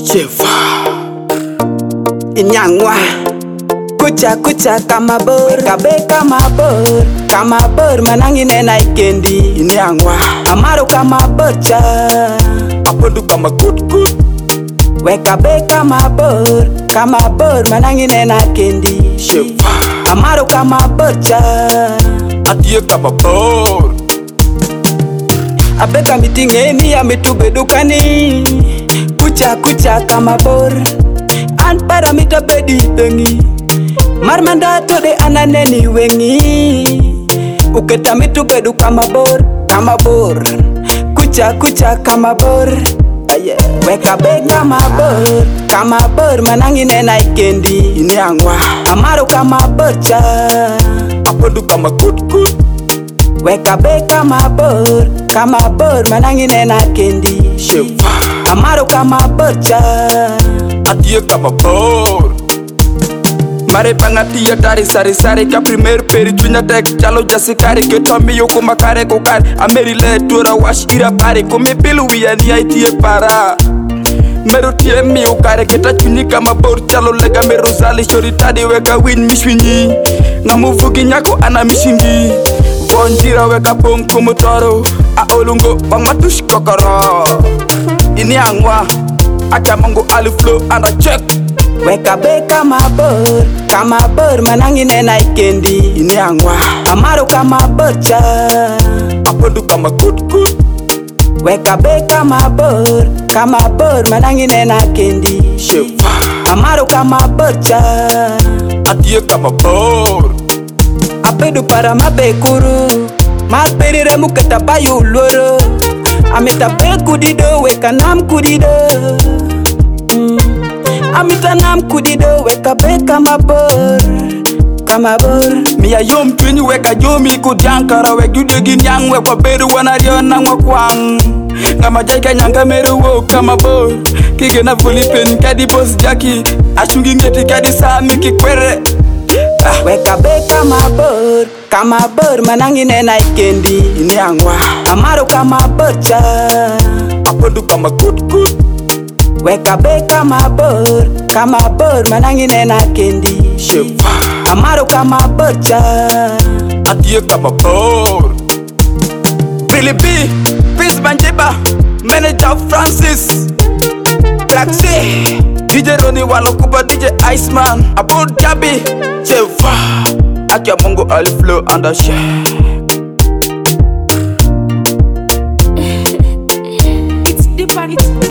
Cheva Inyangwa Kucha kucha kama bor Kabe kama bor manangi nena ikendi Inyangwa Amaro kama borcha Apodu kama kut Wekabe kama bor manangi nena kendi Cheva Amaro kama borcha Atie kama bor Abeka mitingeni ametube dukani Kucha kama bor An paramita bedi tengi Marmanda tode ananeni wengi Uketa mitube du kama bor Kucha kama bor Wekabe kama bor manangi nena ikendi Inyangwa Amaro kama borcha Apodu kama kut Wekabe kama bor manangi nena kendi Cheva Amaro kama borcha Atie kama bor Mare pangatia tari sari Ka primer peri tunya tek Chalo jasikari Keto miyo kumakare kukari Ameri le tura wash ira pare Kome pilu wiyani aitie para Mero tie miyo kare Keta chunyi kama bor Chalo lega mero zali Shori tadi weka win mishwinyi Ngamuvugi nyako ana mishingi Bonjira weka bong kumutoro A olungo bang matush kokoro Inyangwa Acha mongo aliflow and a check Wekabe kama bor manangi nena ikendi Inyangwa Amaro kama borcha Apodu kama kut Wekabe kama bor manangi nena kendi Cheva Amaro kama borcha Atie kama bor Apedu para mabekuru Malperire muketa bayu loro Amita be kudido weka nam kudido Amita nam kudido weka be kama bor Miya yom twini weka jomi kudiankara Wek jude nyang wekwa beru wanario na wakwang Ngama jaika nyanga meru wo kama bor Kige na fulipeni kadi boss jaki Ashungi ngeti kadi sami kikwere Wekabe kama bor manangi nena ikendi Inyangwa Amaro kama borcha Apodu kama kut Wekabe kama bor manangi nena kendi Cheva Amaro kama borcha Atie kama bor Billy B Peace Banjeba Manager Francis Black C DJ Ronnie Walokuba DJ Iceman Abu Dhabi Cheva Akia Mongo Aliflow and a share It's deeper, it's